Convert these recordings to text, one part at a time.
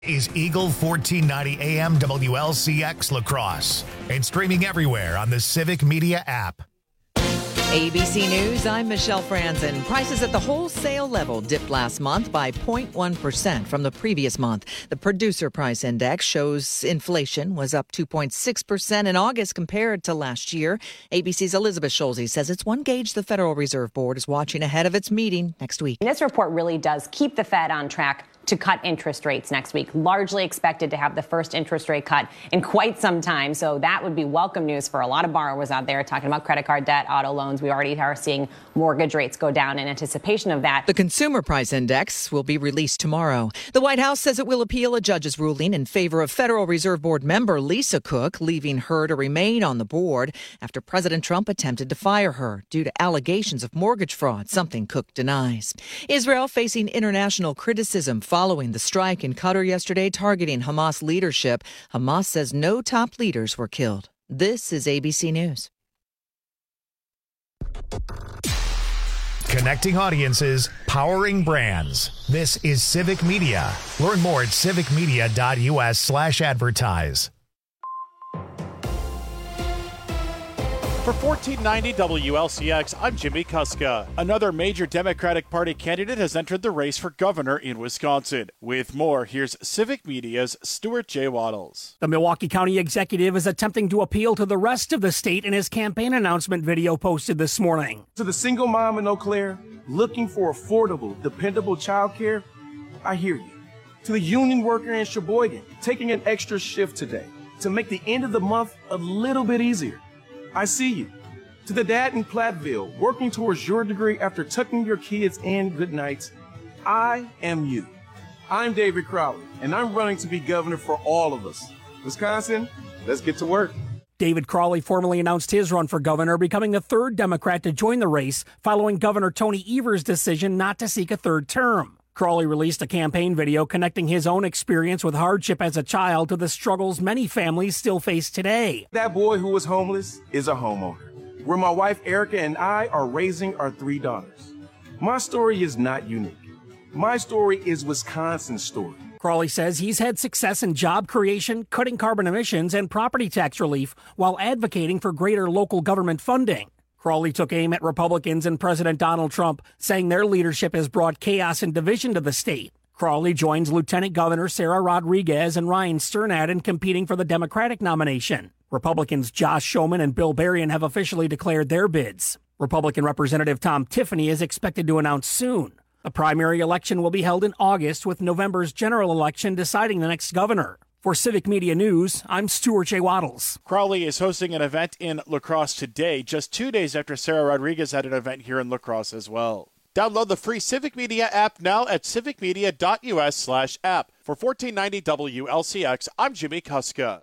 Is Eagle 1490 AM WLCX La Crosse and streaming everywhere on the Civic Media app. ABC News, I'm Michelle Franzen. Prices at the wholesale level dipped last month by 0.1% from the previous month. The Producer Price Index shows inflation was up 2.6% in August compared to last year. ABC's Elizabeth Schulze says it's one gauge the Federal Reserve Board is watching ahead of its meeting next week. This report really does keep the Fed on track to cut interest rates next week, largely expected to have the first interest rate cut in quite some time. So that would be welcome news for a lot of borrowers out there talking about credit card debt, auto loans. We already are seeing mortgage rates go down in anticipation of that. The Consumer Price Index will be released tomorrow. The White House says it will appeal a judge's ruling in favor of Federal Reserve Board member Lisa Cook, leaving her to remain on the board after President Trump attempted to fire her due to allegations of mortgage fraud, something Cook denies. Israel facing international criticism following the strike in Qatar yesterday targeting Hamas leadership. Hamas says no top leaders were killed. This is ABC News. Connecting audiences, powering brands. This is Civic Media. Learn more at civicmedia.us/advertise. For 1490 WLCX, I'm Jimmy Kuska. Another major Democratic Party candidate has entered the race for governor in Wisconsin. With more, here's Civic Media's Stuart J. Waddles. The Milwaukee County executive is attempting to appeal to the rest of the state in his campaign announcement video posted this morning. To the single mom in Eau Claire looking for affordable, dependable childcare, I hear you. To the union worker in Sheboygan taking an extra shift today to make the end of the month a little bit easier, I see you. To the dad in Platteville working towards your degree after tucking your kids in good nights, I am you. I'm David Crowley, and I'm running to be governor for all of us. Wisconsin, let's get to work. David Crowley formally announced his run for governor, becoming the third Democrat to join the race following Governor Tony Evers' decision not to seek a third term. Crowley released a campaign video connecting his own experience with hardship as a child to the struggles many families still face today. That boy who was homeless is a homeowner, where my wife Erica and I are raising our 3 daughters. My story is not unique. My story is Wisconsin's story. Crowley says he's had success in job creation, cutting carbon emissions, and property tax relief while advocating for greater local government funding. Crowley took aim at Republicans and President Donald Trump, saying their leadership has brought chaos and division to the state. Crowley joins Lieutenant Governor Sarah Rodriguez and Ryan Sternad in competing for the Democratic nomination. Republicans Josh Schoeman and Bill Berrien have officially declared their bids. Republican Representative Tom Tiffany is expected to announce soon. The primary election will be held in August, with November's general election deciding the next governor. For Civic Media News, I'm Stuart J. Waddles. Crowley is hosting an event in La Crosse today, just 2 days after Sarah Rodriguez had an event here in La Crosse as well. Download the free Civic Media app now at civicmedia.us/app. For 1490 WLCX, I'm Jimmy Kuska.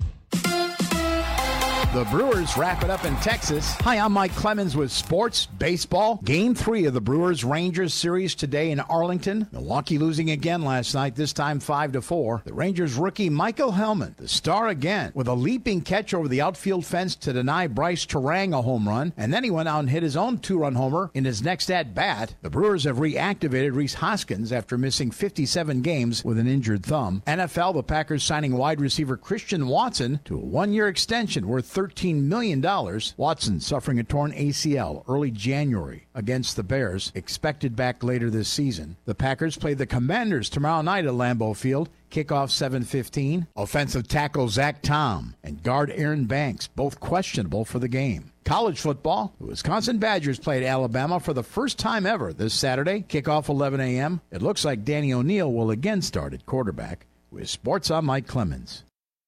The Brewers wrap it up in Texas. Hi, I'm Mike Clemens with Sports Baseball. Game 3 of the Brewers-Rangers series today in Arlington. Milwaukee losing again last night, this time 5-4. The Rangers rookie Michael Hellman, the star again, with a leaping catch over the outfield fence to deny Bryce Terang a home run. And then he went out and hit his own 2-run homer in his next at-bat. The Brewers have reactivated Rhys Hoskins after missing 57 games with an injured thumb. NFL, the Packers signing wide receiver Christian Watson to a 1-year extension worth $13 million. Watson suffering a torn ACL early January against the Bears, expected back later this season. The Packers play the Commanders tomorrow night at Lambeau Field. Kickoff 7:15. Offensive tackle Zach Tom and guard Aaron Banks, both questionable for the game. College football, the Wisconsin Badgers played Alabama for the first time ever this Saturday. Kickoff 11 a.m. It looks like Danny O'Neal will again start at quarterback. With Sports, I'm Mike Clemens.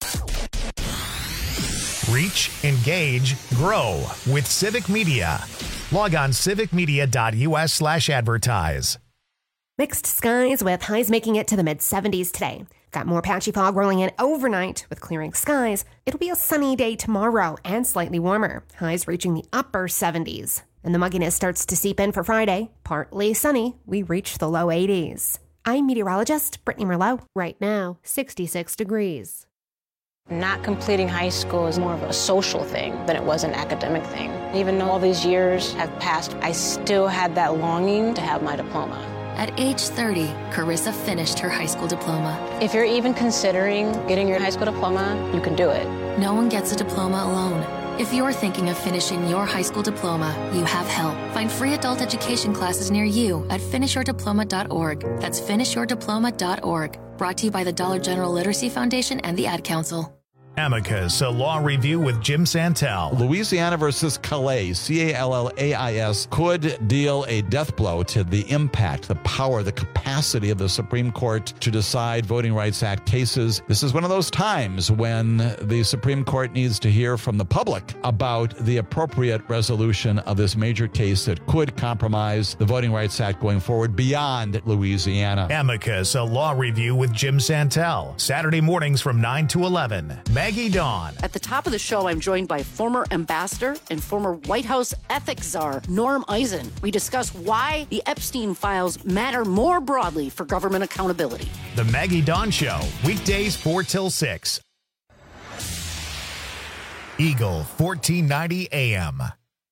Reach, engage, grow with Civic Media. Log on civicmedia.us/advertise. Mixed skies with highs making it to the mid-70s today. Got more patchy fog rolling in overnight with clearing skies. It'll be a sunny day tomorrow and slightly warmer. Highs reaching the upper 70s. And the mugginess starts to seep in for Friday. Partly sunny. We reach the low 80s. I'm meteorologist Brittany Merlot. Right now, 66 degrees. Not completing high school is more of a social thing than it was an academic thing. Even though all these years have passed, I still had that longing to have my diploma. At age 30, Carissa finished her high school diploma. If you're even considering getting your high school diploma, you can do it. No one gets a diploma alone. If you're thinking of finishing your high school diploma, you have help. Find free adult education classes near you at finishyourdiploma.org. That's finishyourdiploma.org. Brought to you by the Dollar General Literacy Foundation and the Ad Council. Amicus, a law review with Jim Santel. Louisiana versus Calais, Callais, could deal a death blow to the impact, the power, the capacity of the Supreme Court to decide Voting Rights Act cases. This is one of those times when the Supreme Court needs to hear from the public about the appropriate resolution of this major case that could compromise the Voting Rights Act going forward beyond Louisiana. Amicus, a law review with Jim Santel. Saturday mornings from 9 to 11. Maggie Dawn. At the top of the show, I'm joined by former ambassador and former White House ethics czar, Norm Eisen. We discuss why the Epstein files matter more broadly for government accountability. The Maggie Dawn Show, weekdays 4 till 6. Eagle 1490 AM.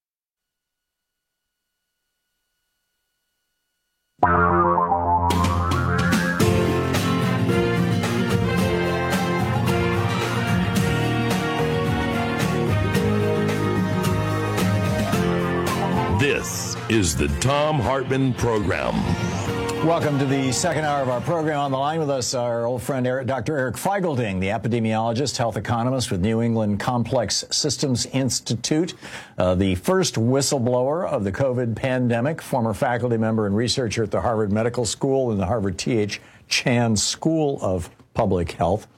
This is the Thom Hartmann Program. Welcome to the second hour of our program. On the line with us, our old friend Dr. Eric Feigl-Ding, the epidemiologist, health economist with New England Complex Systems Institute, the first whistleblower of the COVID pandemic, former faculty member and researcher at the Harvard Medical School and the Harvard T.H. Chan School of Public Health.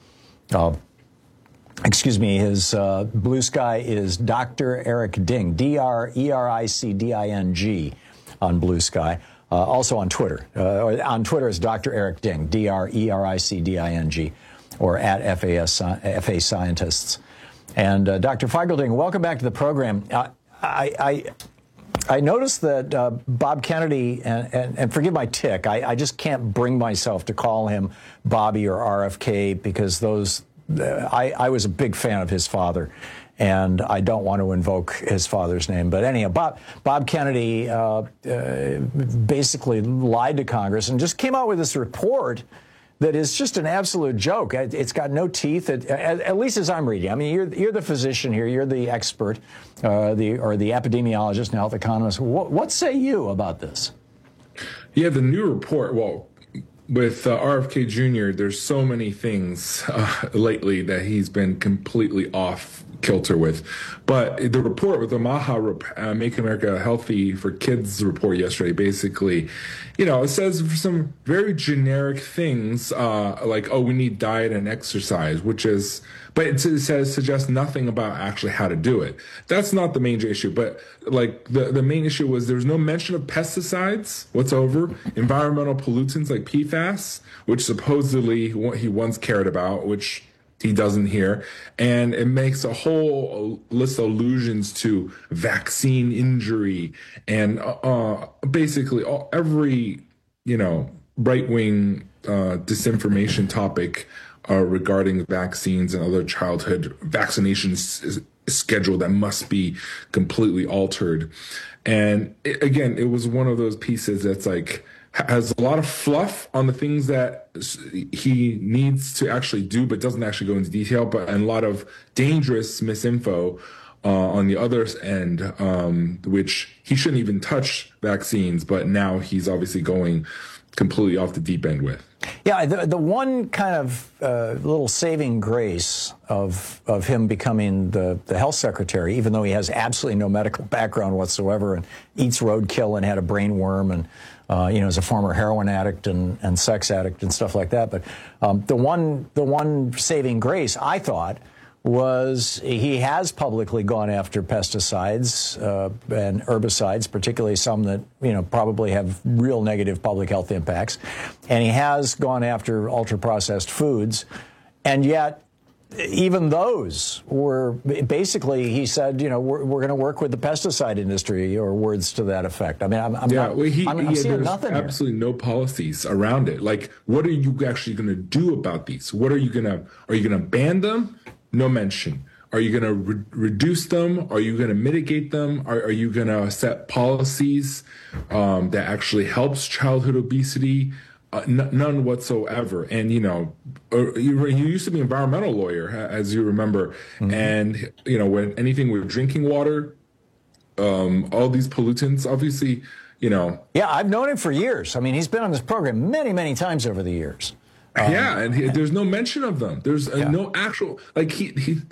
His blue sky is Dr. Eric Ding, D-R-E-R-I-C-D-I-N-G on Blue Sky. Also on Twitter. On Twitter is Dr. Eric Ding, D-R-E-R-I-C-D-I-N-G, or at FA Scientists. And Dr. Feigl-Ding, welcome back to the program. I noticed that Bob Kennedy, and forgive my tick, I just can't bring myself to call him Bobby or RFK because those... I was a big fan of his father, and I don't want to invoke his father's name. But anyhow, Bob Kennedy basically lied to Congress and just came out with this report that is just an absolute joke. It's got no teeth, at least as I'm reading. I mean, you're the physician here. You're the expert, the epidemiologist and health economist. What say you about this? Yeah, the new report, well, with RFK Jr., there's so many things lately that he's been completely off kilter with. But the report with the MAHA, Make America Healthy for Kids report yesterday, basically, it says some very generic things like, oh, we need diet and exercise, but it suggests nothing about actually how to do it. That's not the major issue. But like the main issue was there was no mention of pesticides whatsoever, environmental pollutants like PFAS, which supposedly he once cared about, which he doesn't here. And it makes a whole list of allusions to vaccine injury and basically every, right-wing disinformation topic regarding vaccines and other childhood vaccinations schedule that must be completely altered. And it was one of those pieces that's like, has a lot of fluff on the things that he needs to actually do, but doesn't actually go into detail, and a lot of dangerous misinfo on the other end, which he shouldn't even touch vaccines, but now he's obviously going completely off the deep end with. Yeah, the one kind of little saving grace of him becoming the health secretary, even though he has absolutely no medical background whatsoever and eats roadkill and had a brain worm and is a former heroin addict and sex addict and stuff like that. But the one saving grace, I thought, was he has publicly gone after pesticides and herbicides, particularly some that probably have real negative public health impacts, and he has gone after ultra-processed foods, and yet even those were basically, he said, we're going to work with the pesticide industry, or words to that effect. I mean, I'm seeing nothing. Absolutely no policies around it. Like, what are you actually going to do about these? Are you going to ban them? No mention. Are you going to reduce them? Are you going to mitigate them? Are you going to set policies that actually helps childhood obesity? None whatsoever. And, you used to be an environmental lawyer, as you remember. Mm-hmm. And, when anything with drinking water, all these pollutants, obviously, Yeah, I've known him for years. I mean, he's been on this program many, many times over the years. And there's no mention of them. There's no actual, like on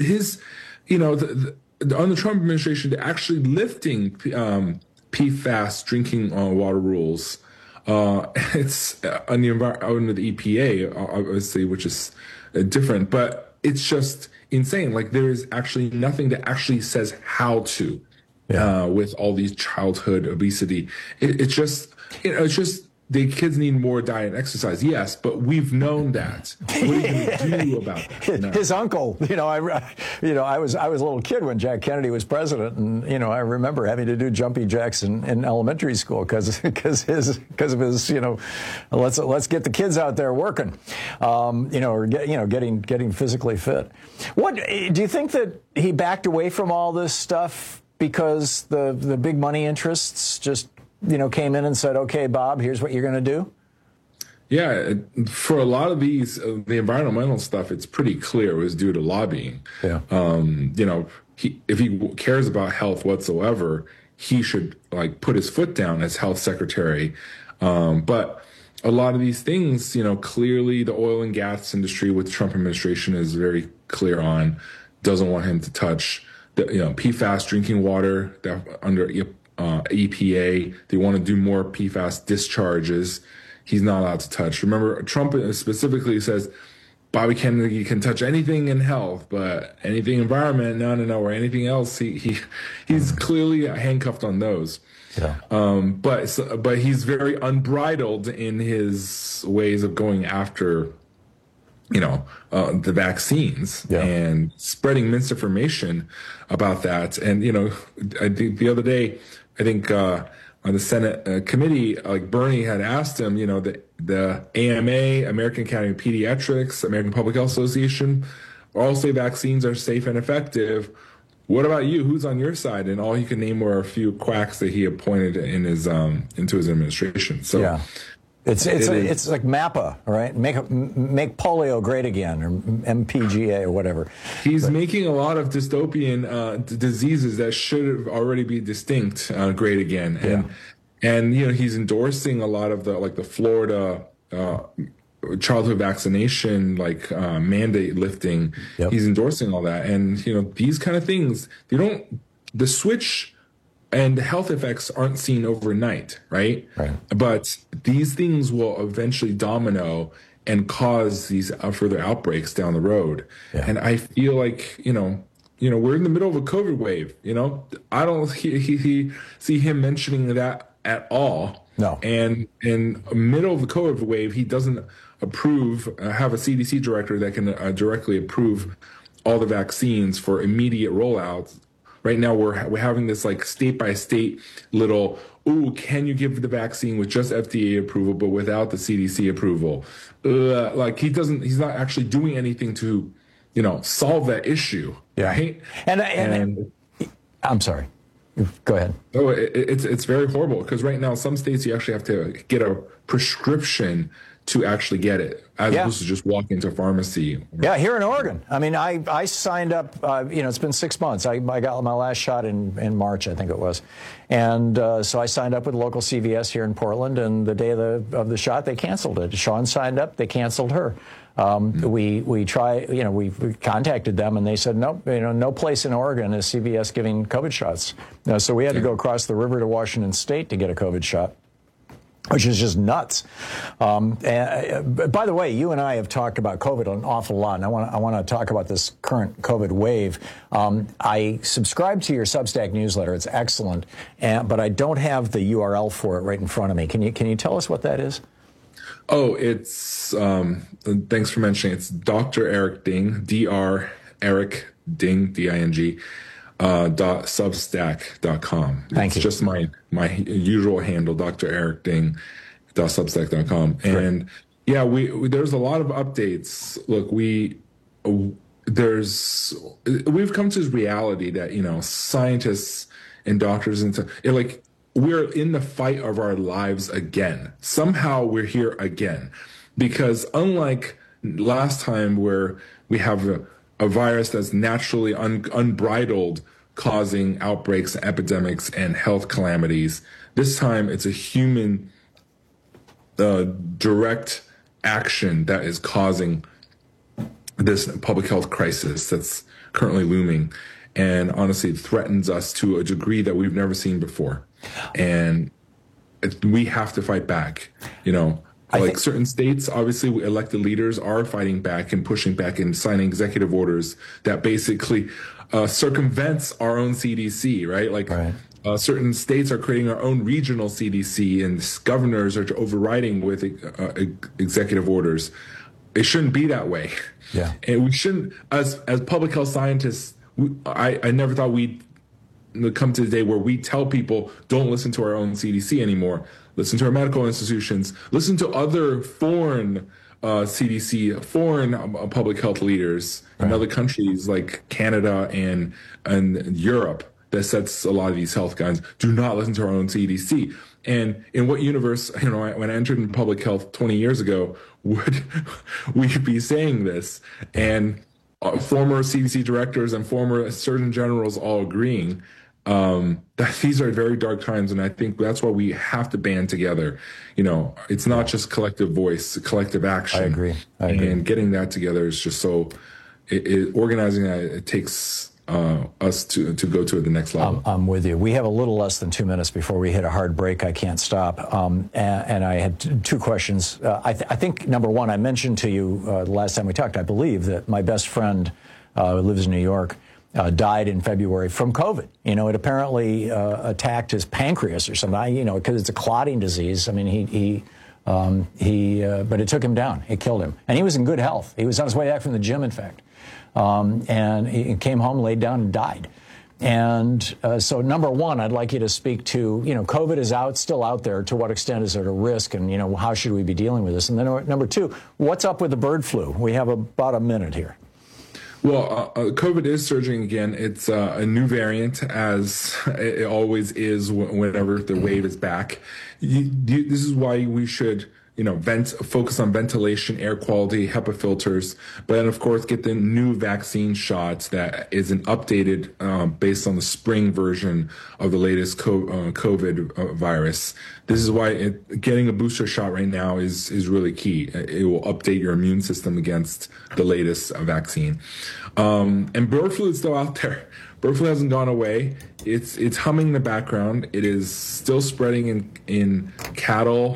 the Trump administration, they're actually lifting PFAS drinking water rules. It's on under the EPA, obviously, which is different, but it's just insane. Like there is actually nothing that actually says how to with all these childhood obesity. It's just the kids need more diet and exercise. Yes, but we've known that. What are you going to do about that? No. His uncle, I was a little kid when Jack Kennedy was president, and I remember having to do jumping jacks in elementary school because of his let's get the kids out there working, or getting physically fit. What do you think that he backed away from all this stuff because the big money interests just came in and said, okay, Bob, here's what you're going to do? Yeah, for a lot of these, the environmental stuff, it's pretty clear it was due to lobbying. Yeah. If he cares about health whatsoever, he should put his foot down as health secretary. But a lot of these things, clearly the oil and gas industry with the Trump administration is very clear on, doesn't want him to touch the, PFAS drinking water that under EPA. They want to do more PFAS discharges. He's not allowed to touch. Remember, Trump specifically says Bobby Kennedy can touch anything in health, but anything environment, no, or anything else, he's clearly handcuffed on those. Yeah. But he's very unbridled in his ways of going after the vaccines and spreading misinformation about that. And, I think the other day, on the Senate committee, Bernie had asked him, the AMA, American Academy of Pediatrics, American Public Health Association, all say vaccines are safe and effective. What about you? Who's on your side? And all he could name were a few quacks that he appointed in his into his administration. So. Yeah. It's like MAPA, right? Make polio great again, or MPGA, or whatever. He's making a lot of dystopian diseases that should have already be distinct great again, and he's endorsing a lot of the Florida childhood vaccination mandate lifting. Yep. He's endorsing all that, and these kind of things. The switch. And the health effects aren't seen overnight, right? Right. But these things will eventually domino and cause these further outbreaks down the road. Yeah. And I feel like, we're in the middle of a COVID wave. I don't see him mentioning that at all. No. And in the middle of the COVID wave, he doesn't have a CDC director that can directly approve all the vaccines for immediate rollouts. Right now, we're having this state by state little, can you give the vaccine with just FDA approval, but without the CDC approval? He's not actually doing anything to, solve that issue. Yeah. Right? And I'm sorry. Go ahead. Oh, it's very horrible because right now, some states you actually have to get a prescription to actually get it, as opposed to just walk into a pharmacy. Yeah, here in Oregon. I mean, I signed up, it's been 6 months. I got my last shot in March, I think it was. And so I signed up with local CVS here in Portland, and the day of the shot, they canceled it. Sean signed up, they canceled her. We contacted them, and they said, nope, no place in Oregon is CVS giving COVID shots. So we had to go across the river to Washington State to get a COVID shot, which is just nuts. By the way, you and I have talked about COVID an awful lot, and I want to talk about this current COVID wave. I subscribe to your Substack newsletter; it's excellent, but I don't have the URL for it right in front of me. Can you tell us what that is? Oh, it's thanks for mentioning. It's Dr. Eric Ding, Dr. Eric Ding, D-I-N-G. .substack.com. Thank you. It's just my usual handle, Dr. Eric Ding, .substack.com. And there's a lot of updates. Look, we've come to this reality that, scientists and doctors we're in the fight of our lives again. Somehow we're here again, because unlike last time where we have a virus that's naturally unbridled, causing outbreaks, epidemics, and health calamities, this time it's a human direct action that is causing this public health crisis that's currently looming. And honestly, it threatens us to a degree that we've never seen before. And we have to fight back. Certain states, obviously, elected leaders are fighting back and pushing back and signing executive orders that basically circumvents our own CDC, right? Certain states are creating our own regional CDC, and governors are overriding with executive orders. It shouldn't be that way. Yeah. And we shouldn't, as public health scientists, I never thought we'd come to the day where we tell people, don't listen to our own CDC anymore. Listen to our medical institutions. Listen to other foreign CDC, foreign public health leaders in other countries like Canada and Europe that sets a lot of these health guidelines. Do not listen to our own CDC. And in what universe, when I entered in public health 20 years ago, would we be saying this? And former CDC directors and former surgeon generals all agreeing that these are very dark times. And I think that's why we have to band together. It's not just collective voice, collective action. I agree. And getting that together is just so, organizing that, it takes us to go to the next level. I'm with you. We have a little less than 2 minutes before we hit a hard break. I can't stop. And I had two questions. I think, number one, I mentioned to you the last time we talked, I believe, that my best friend who lives in New York died in February from COVID. It apparently attacked his pancreas or something, because it's a clotting disease. I mean, but it took him down. It killed him. And he was in good health. He was on his way back from the gym, in fact. And he came home, laid down, and died. And so, number one, I'd like you to speak to, COVID is still out there. To what extent is it a risk? And, how should we be dealing with this? And then number two, what's up with the bird flu? We have about a minute here. Well, COVID is surging again. It's a new variant, as it always is whenever the wave is back. This is why we should focus on ventilation, air quality, HEPA filters, but then, of course, get the new vaccine shots that is an updated, based on the spring version of the latest COVID virus. This is why getting a booster shot right now is really key. It will update your immune system against the latest vaccine. And bird flu is still out there. Bird flu hasn't gone away. It's humming in the background. It is still spreading in cattle,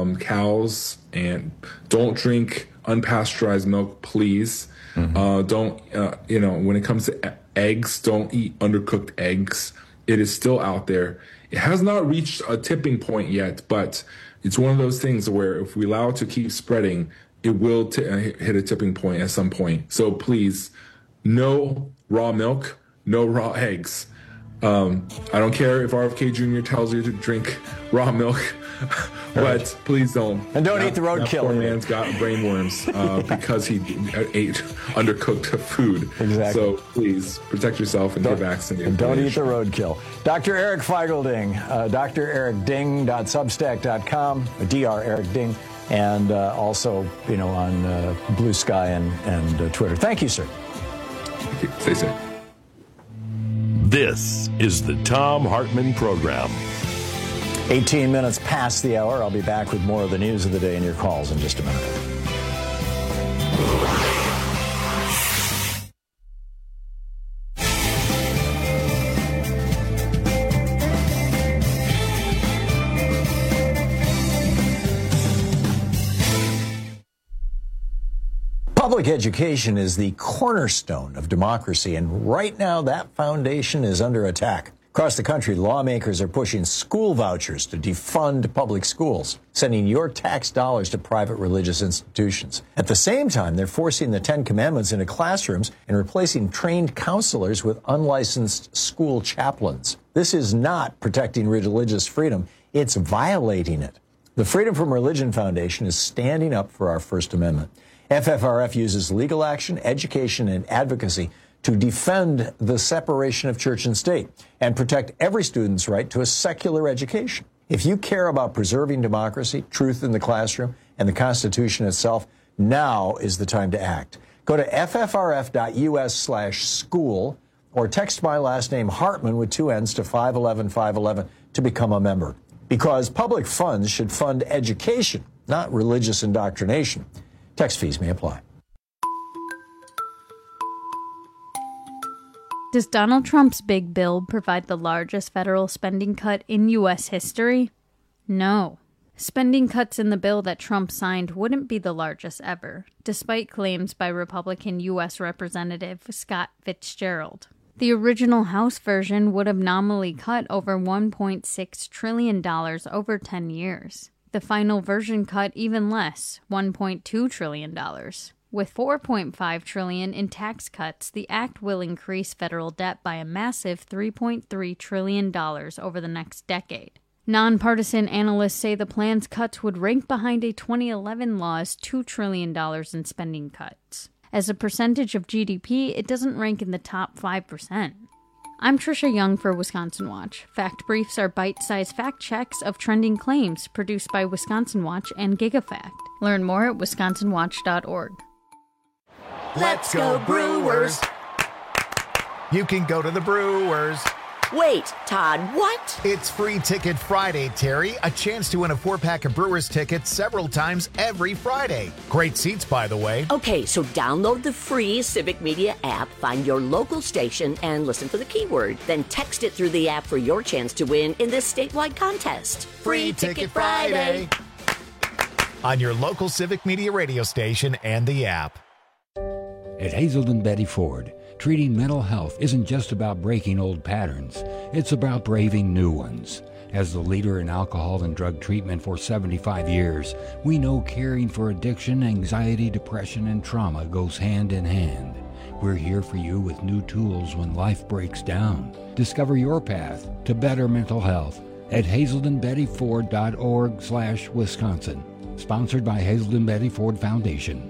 cows, and don't drink unpasteurized milk, please. Don't, when it comes to eggs, don't eat undercooked eggs. It is still out there. It has not reached a tipping point yet, but it's one of those things where if we allow it to keep spreading, it will hit a tipping point at some point. So please, no raw milk. No raw eggs. I don't care if RFK Jr. tells you to drink raw milk, but please don't. And don't eat the roadkill. That poor man's got brainworms because he ate undercooked food. Exactly. So please protect yourself and get vaccinated. And don't eat the roadkill. Dr. Eric Feigl-Ding, drericding.substack.com, Dr. Eric Ding, and also, on Blue Sky and Twitter. Thank you, sir. Thank you. Stay safe. This is the Thom Hartmann Program. 18 minutes past the hour. I'll be back with more of the news of the day and your calls in just a minute. Public education is the cornerstone of democracy, and right now that foundation is under attack. Across the country, lawmakers are pushing school vouchers to defund public schools, sending your tax dollars to private religious institutions. At the same time, they're forcing the Ten Commandments into classrooms and replacing trained counselors with unlicensed school chaplains. This is not protecting religious freedom, it's violating it. The Freedom from Religion Foundation is standing up for our First Amendment. FFRF uses legal action, education, and advocacy to defend the separation of church and state and protect every student's right to a secular education. If you care about preserving democracy, truth in the classroom, and the Constitution itself, now is the time to act. Go to ffrf.us/school or text my last name Hartman with 2 N's to 511-511 to become a member. Because public funds should fund education, not religious indoctrination. Text fees may apply. Does Donald Trump's big bill provide the largest federal spending cut in U.S. history? No. Spending cuts in the bill that Trump signed wouldn't be the largest ever, despite claims by Republican U.S. Representative Scott Fitzgerald. The original House version would have nominally cut over $1.6 trillion over 10 years. The final version cut even less, $1.2 trillion. With $4.5 trillion in tax cuts, the act will increase federal debt by a massive $3.3 trillion over the next decade. Nonpartisan analysts say the plan's cuts would rank behind a 2011 law's $2 trillion in spending cuts. As a percentage of GDP, it doesn't rank in the top 5%. I'm Trisha Young for Wisconsin Watch. Fact Briefs are bite-sized fact checks of trending claims produced by Wisconsin Watch and GigaFact. Learn more at wisconsinwatch.org. Let's go Brewers! You can go to the Brewers. Wait, Todd, what? It's Free Ticket Friday, Terry. A chance to win a 4-pack of Brewers tickets several times every Friday. Great seats, by the way. Okay, so download the free Civic Media app, find your local station, and listen for the keyword. Then text it through the app for your chance to win in this statewide contest. Free Ticket Friday! On your local Civic Media radio station and the app. At Hazelden Betty Ford, treating mental health isn't just about breaking old patterns, it's about braving new ones. As the leader in alcohol and drug treatment for 75 years, we know caring for addiction, anxiety, depression, and trauma goes hand in hand. We're here for you with new tools when life breaks down. Discover your path to better mental health at hazeldenbettyford.org/Wisconsin. Sponsored by Hazelden Betty Ford Foundation.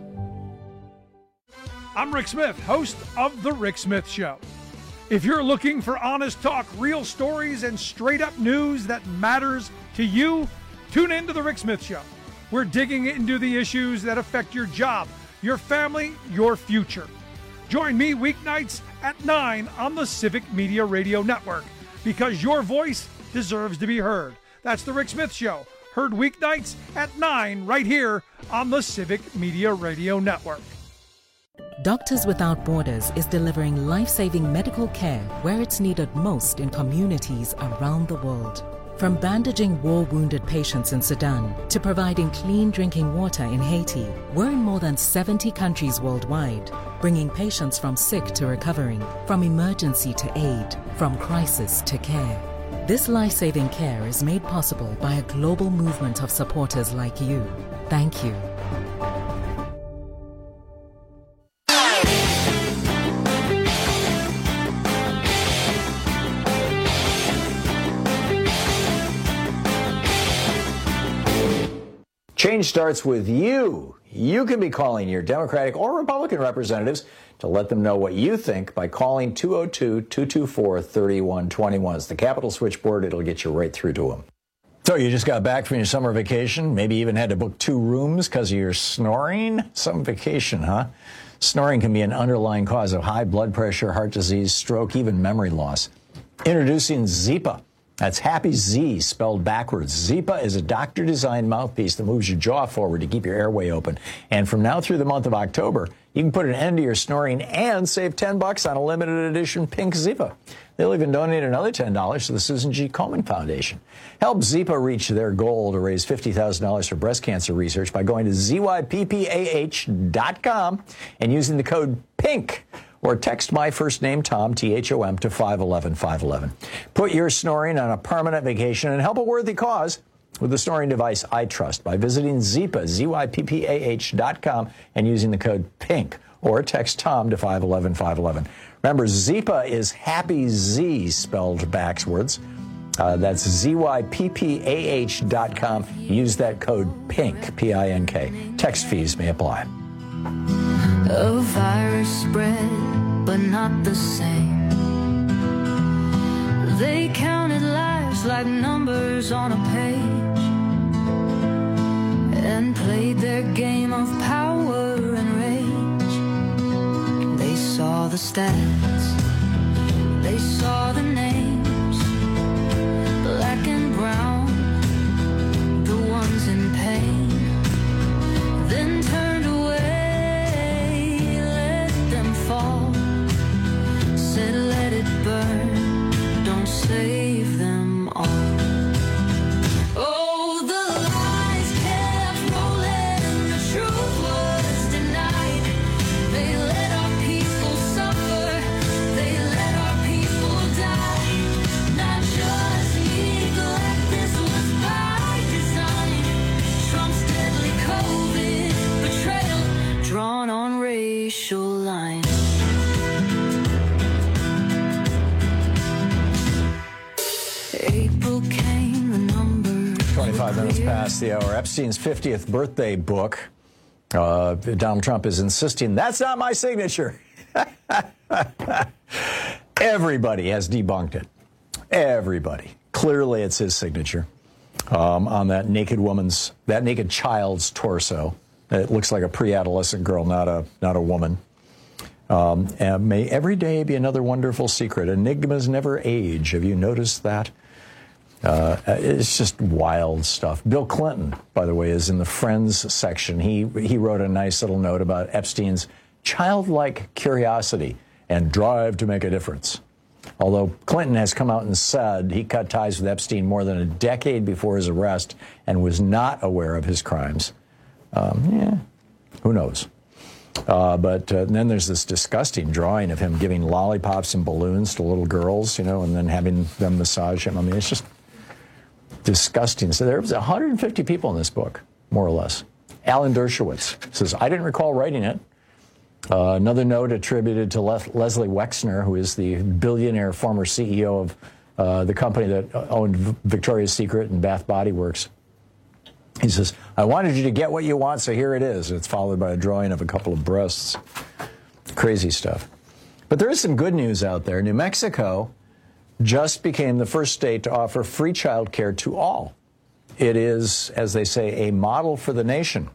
I'm Rick Smith, host of The Rick Smith Show. If you're looking for honest talk, real stories, and straight-up news that matters to you, tune in to The Rick Smith Show. We're digging into the issues that affect your job, your family, your future. Join me weeknights at 9 on the Civic Media Radio Network, because your voice deserves to be heard. That's The Rick Smith Show, heard weeknights at 9 right here on the Civic Media Radio Network. Doctors Without Borders is delivering life-saving medical care where it's needed most in communities around the world. From bandaging war-wounded patients in Sudan to providing clean drinking water in Haiti, we're in more than 70 countries worldwide, bringing patients from sick to recovering, from emergency to aid, from crisis to care. This life-saving care is made possible by a global movement of supporters like you. Thank you. Change starts with you. You can be calling your Democratic or Republican representatives to let them know what you think by calling 202-224-3121. It's the Capitol switchboard. It'll get you right through to them. So you just got back from your summer vacation, maybe even had to book 2 rooms because of your snoring? Some vacation, huh? Snoring can be an underlying cause of high blood pressure, heart disease, stroke, even memory loss. Introducing Zypa. That's Happy Z spelled backwards. Zypa is a doctor-designed mouthpiece that moves your jaw forward to keep your airway open. And from now through the month of October, you can put an end to your snoring and save $10 on a limited edition pink Zypa. They'll even donate another $10 to the Susan G. Komen Foundation. Help Zypa reach their goal to raise $50,000 for breast cancer research by going to zyppah.com and using the code PINK. Or text my first name, Tom, T-H-O-M, to 511-511. Put your snoring on a permanent vacation and help a worthy cause with the snoring device I trust by visiting Zyppah, zyppah.com, and using the code PINK. Or text Tom to 511-511. Remember, Zypa is Happy Z spelled backwards. That's zyppah.com. Use that code PINK, P-I-N-K. Text fees may apply. A virus spread, but not the same. They counted lives like numbers on a page and played their game of power and rage. They saw the stats, they saw the names, black and brown, the ones in pain, then turned away, let them fall, said let it burn, don't save them all. Oh, the lies kept rolling, the truth was denied. They let our people suffer, they let our people die. Not just neglect, this was by design. Trump's deadly COVID betrayal, drawn on racial lines. April came, the number 25 minutes past the hour. Epstein's 50th birthday book. Donald Trump is insisting, that's not my signature. Everybody has debunked it. Everybody. Clearly it's his signature on that naked child's torso. It looks like a pre-adolescent girl, not a woman. And may every day be another wonderful secret. Enigmas never age. Have you noticed that? It's just wild stuff. Bill Clinton, by the way, is in the Friends section. He wrote a nice little note about Epstein's childlike curiosity and drive to make a difference. Although Clinton has come out and said he cut ties with Epstein more than a decade before his arrest and was not aware of his crimes. Who knows? But then there's this disgusting drawing of him giving lollipops and balloons to little girls, and then having them massage him. I mean, it's just disgusting. So there was 150 people in this book, more or less. Alan Dershowitz says, I didn't recall writing it. Another note attributed to Leslie Wexner, who is the billionaire former CEO of the company that owned Victoria's Secret and Bath Body Works. He says, I wanted you to get what you want, so here it is. It's followed by a drawing of a couple of breasts. Crazy stuff. But there is some good news out there. New Mexico just became the first state to offer free child care to all. It is, as they say, a model for the nation.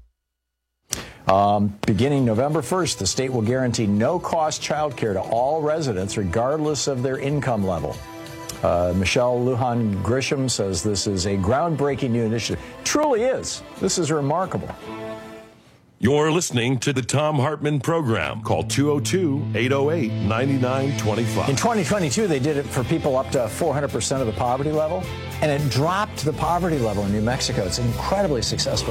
Beginning November 1st, the state will guarantee no-cost child care to all residents, regardless of their income level. Michelle Lujan Grisham says this is a groundbreaking new initiative. Truly is. This is remarkable. You're listening to the Thom Hartmann Program. Call 202-808-9925. In 2022, they did it for people up to 400% of the poverty level, and it dropped the poverty level in New Mexico. It's incredibly successful.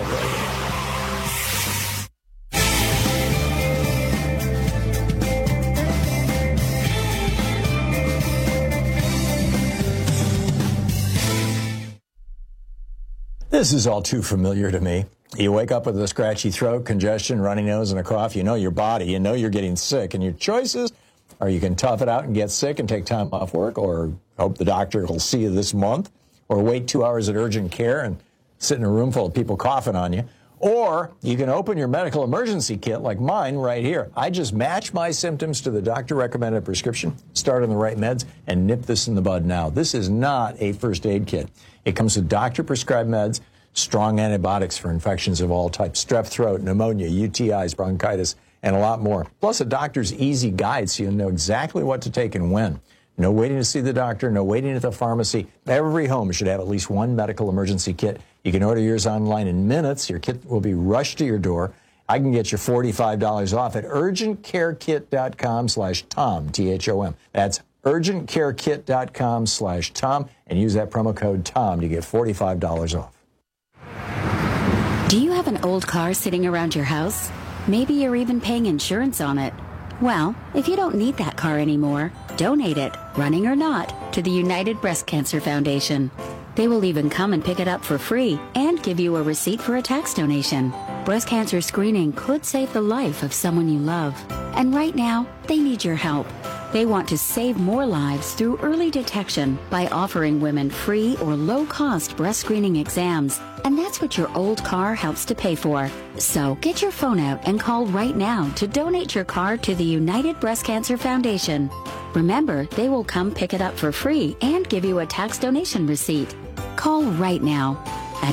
This is all too familiar to me. You wake up with a scratchy throat, congestion, runny nose, and a cough. You know your body. You know you're getting sick. And your choices are you can tough it out and get sick and take time off work, or hope the doctor will see you this month, or wait 2 hours at urgent care and sit in a room full of people coughing on you. Or you can open your medical emergency kit like mine right here. I just match my symptoms to the doctor-recommended prescription, start on the right meds, and nip this in the bud now. This is not a first aid kit. It comes with doctor-prescribed meds, strong antibiotics for infections of all types, strep throat, pneumonia, UTIs, bronchitis, and a lot more. Plus a doctor's easy guide so you know exactly what to take and when. No waiting to see the doctor, no waiting at the pharmacy. Every home should have at least one medical emergency kit. You can order yours online in minutes. Your kit will be rushed to your door. I can get you $45 off at urgentcarekit.com/Tom, T-H-O-M. That's urgentcarekit.com/Tom, and use that promo code TOM to get $45 off. Do you have an old car sitting around your house? Maybe you're even paying insurance on it. Well, if you don't need that car anymore, donate it, running or not, to the United Breast Cancer Foundation. They will even come and pick it up for free and give you a receipt for a tax donation. Breast cancer screening could save the life of someone you love. And right now, they need your help. They want to save more lives through early detection by offering women free or low-cost breast screening exams. And that's what your old car helps to pay for. So get your phone out and call right now to donate your car to the United Breast Cancer Foundation. Remember, they will come pick it up for free and give you a tax donation receipt. Call right now at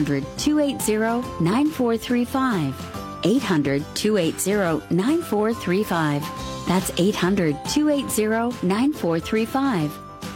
800-280-9435. 800-280-9435. That's 800-280-9435.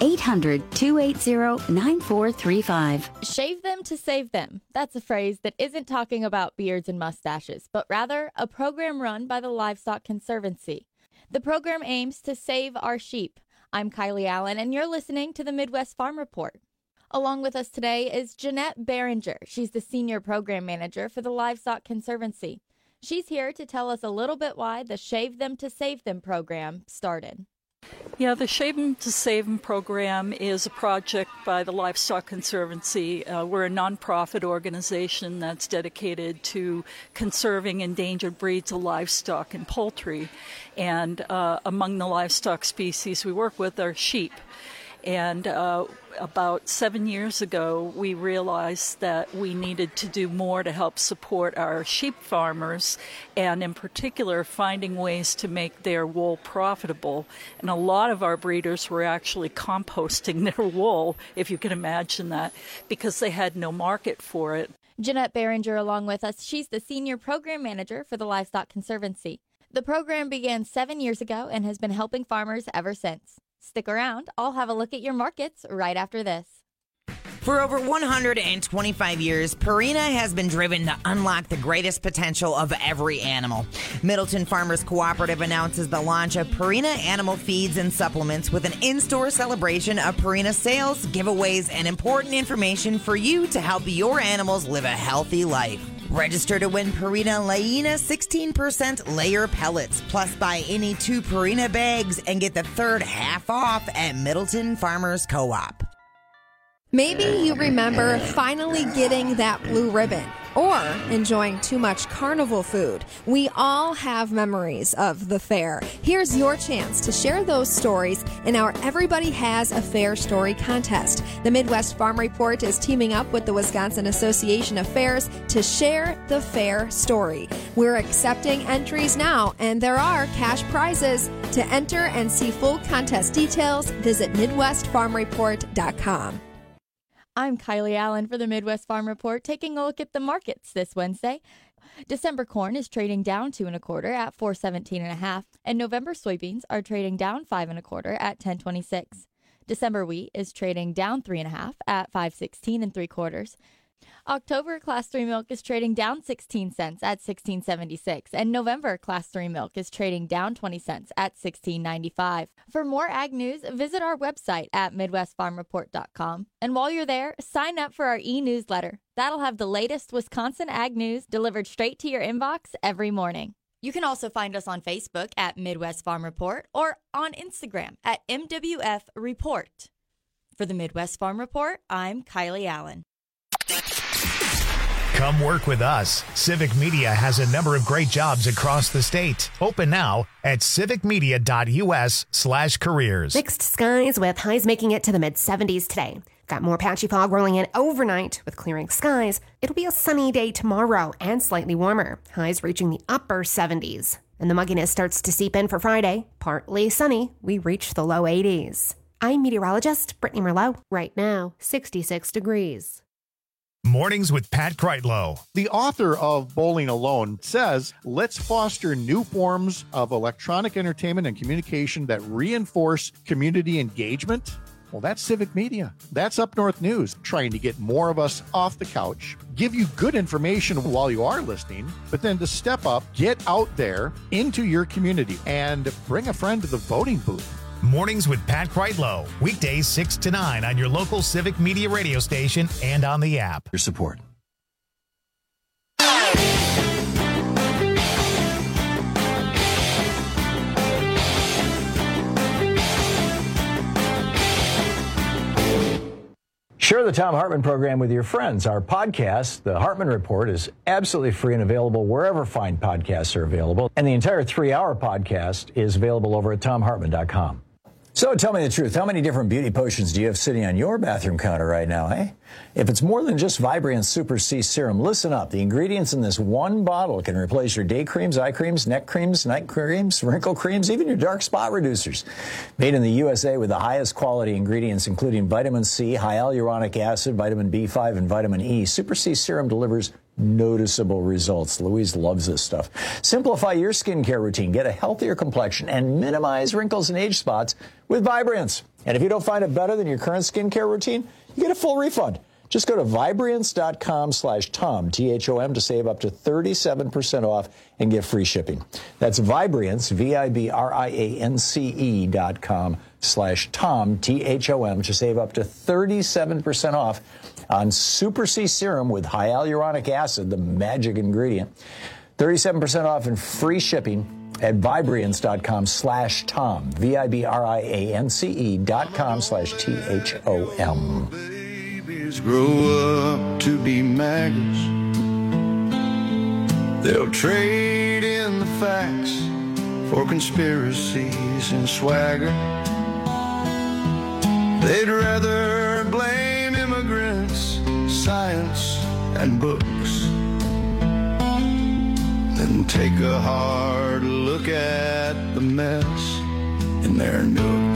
800-280-9435. Shave them to save them. That's a phrase that isn't talking about beards and mustaches, but rather a program run by the Livestock Conservancy. The program aims to save our sheep. I'm Kylie Allen, and you're listening to the Midwest Farm Report. Along with us today is Jeanette Behringer. She's the Senior Program Manager for the Livestock Conservancy. She's here to tell us a little bit why the Shave Them to Save Them program started. Yeah, the Shave Them to Save Them program is a project by the Livestock Conservancy. We're a nonprofit organization that's dedicated to conserving endangered breeds of livestock and poultry. And among the livestock species we work with are sheep. And about 7 years ago, we realized that we needed to do more to help support our sheep farmers, and in particular, finding ways to make their wool profitable. And a lot of our breeders were actually composting their wool, if you can imagine that, because they had no market for it. Jeanette Behringer along with us. She's the Senior Program Manager for the Livestock Conservancy. The program began 7 years ago and has been helping farmers ever since. Stick around. I'll have a look at your markets right after this. For over 125 years, Purina has been driven to unlock the greatest potential of every animal. Middleton Farmers Cooperative announces the launch of Purina Animal Feeds and Supplements with an in-store celebration of Purina sales, giveaways, and important information for you to help your animals live a healthy life. Register to win Purina Laina 16% layer pellets, plus buy any 2 Purina bags and get the third half off at Middleton Farmers Co-op. Maybe you remember finally getting that blue ribbon or enjoying too much carnival food. We all have memories of the fair. Here's your chance to share those stories in our Everybody Has a Fair Story contest. The Midwest Farm Report is teaming up with the Wisconsin Association of Fairs to share the fair story. We're accepting entries now, and there are cash prizes. To enter and see full contest details, visit MidwestFarmReport.com. I'm Kylie Allen for the Midwest Farm Report, taking a look at the markets this Wednesday. December corn is trading down 2 1/4 at $4.17.5, and November soybeans are trading down 5 1/4 at $10.26. December wheat is trading down 3 1/2 at $5.16 3/4. October Class 3 milk is trading down 16 cents at $16.76, and November Class 3 milk is trading down 20 cents at $16.95. For more ag news, visit our website at MidwestFarmReport.com. And while you're there, sign up for our e-newsletter. That'll have the latest Wisconsin ag news delivered straight to your inbox every morning. You can also find us on Facebook at Midwest Farm Report or on Instagram at MWF Report. For the Midwest Farm Report, I'm Kylie Allen. Come work with us. Civic Media has a number of great jobs across the state. Open now at civicmedia.us/careers. Mixed skies with highs making it to the mid-70s today. Got more patchy fog rolling in overnight with clearing skies. It'll be a sunny day tomorrow and slightly warmer. Highs reaching the upper 70s. And the mugginess starts to seep in for Friday. Partly sunny. We reach the low 80s. I'm meteorologist Brittany Merlot. Right now, 66 degrees. Mornings with Pat Kreitlow. The author of Bowling Alone says, let's foster new forms of electronic entertainment and communication that reinforce community engagement. Well, that's Civic Media. That's Up North News, trying to get more of us off the couch, give you good information while you are listening, but then to step up, get out there into your community and bring a friend to the voting booth. Mornings with Pat Kreitlow. Weekdays 6 to 9 on your local Civic Media radio station and on the app. Your support. Share the Thom Hartmann program with your friends. Our podcast, The Hartmann Report, is absolutely free and available wherever fine podcasts are available. And the entire 3-hour podcast is available over at ThomHartmann.com. So tell me the truth. How many different beauty potions do you have sitting on your bathroom counter right now, eh? If it's more than just Vibrant Super C Serum, listen up. The ingredients in this one bottle can replace your day creams, eye creams, neck creams, night creams, wrinkle creams, even your dark spot reducers. Made in the USA with the highest quality ingredients, including vitamin C, hyaluronic acid, vitamin B5, and vitamin E, Super C Serum delivers noticeable results. Louise loves this stuff. Simplify your skincare routine, get a healthier complexion, and minimize wrinkles and age spots with Vibrance. And if you don't find it better than your current skincare routine, you get a full refund. Just go to Vibrance.com/Tom, T-H-O-M, to save up to 37% off and get free shipping. That's Vibrance, Vibrance.com/Tom, T-H-O-M, to save up to 37% off on Super C Serum with hyaluronic acid, the magic ingredient. 37% off and free shipping at Vibrance.com/Tom, Vibrance.com/THOM. Grow up to be maggots. They'll trade in the facts for conspiracies and swagger. They'd rather blame immigrants, science, and books than take a hard look at the mess in their nooks.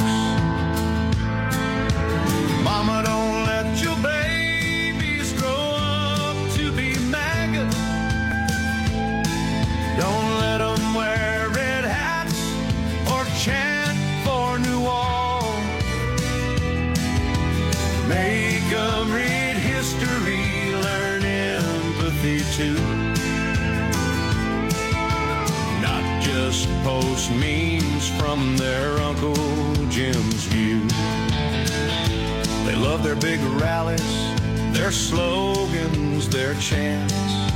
Mama, don't let your babies grow up to be maggots. Don't let them wear red hats or chant for New Wall. Make them read history, learn empathy too. Not just post memes from their Uncle Jim's view. They love their big rallies, their slogans, their chants.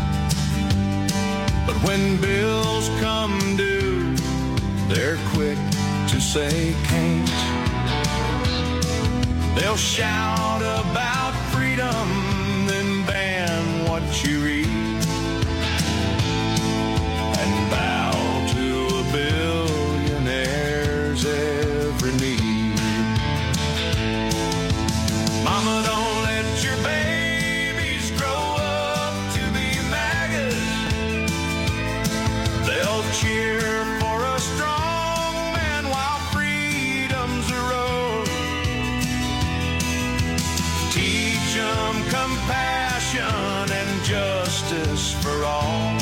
But when bills come due, they're quick to say can't. They'll shout about freedom, then ban what you read, and bow to a billionaire's every need. Mama, don't let your babies grow up to be maggots. They'll cheer for a strong man while freedom's a road. Teach them compassion and justice for all,